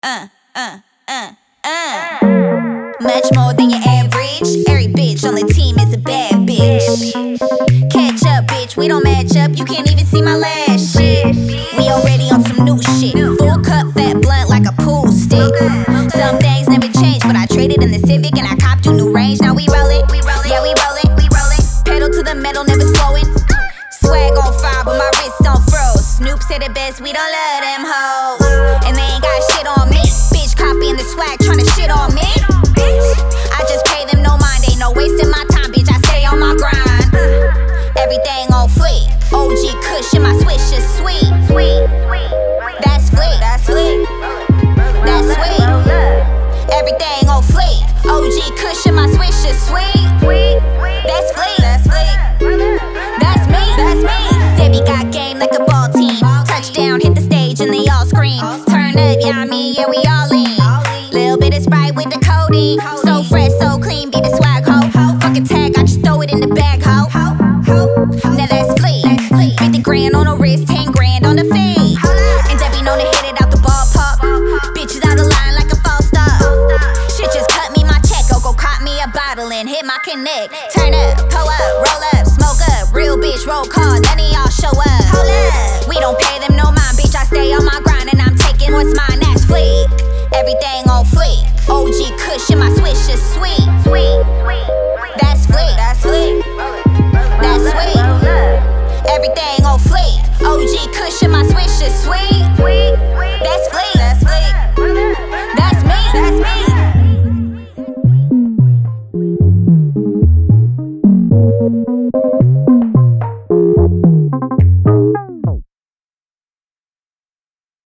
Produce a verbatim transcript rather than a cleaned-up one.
uh, uh, uh, uh. Much more than your average. Every bitch on the team is a bad bitch. Catch up, bitch, we don't match up. You can't even see my last shit. We already on some new shit. Full cup, fat blunt like a pool stick. Some things never change, but I traded in the Civic and I copped you new range. Now we rollin', yeah we rollin', we rollin'. Pedal to the metal, never slowin'. Swag on fire, but my wrist on froze. Snoop said it best, we don't love them hoes. And they ain't got shit on me. Bitch copying the swag, tryna shit on me. I just pay them no mind, ain't no wasting my time, bitch. I stay on my grind. Everything on fleek. O G Kush and my swish is sweet. Sweet, that's fleek. That's fleek. That's sweet. Everything on fleek. O G Kush and my swish is sweet. That's fleek. That's fleek. That's me. That's me. Debbie got game like a ball team. Touchdown, hit the stage and they all scream. Turn up, yeah I mean, yeah we all lean. Little bit of Sprite with the codeine. So fresh, so clean, be the swag ho. Fucking tag, I just throw it in the bag ho. Now that's fleek. fifty grand on the wrist, ten grand on the fade. And Debbie known to hit it out the ballpark. Bitches out of line like a false star. Shit just cut me my check, oh go cop me a bottle and hit my connect. Turn up, pull up, roll up, smoke up. Real bitch, roll call, that ain't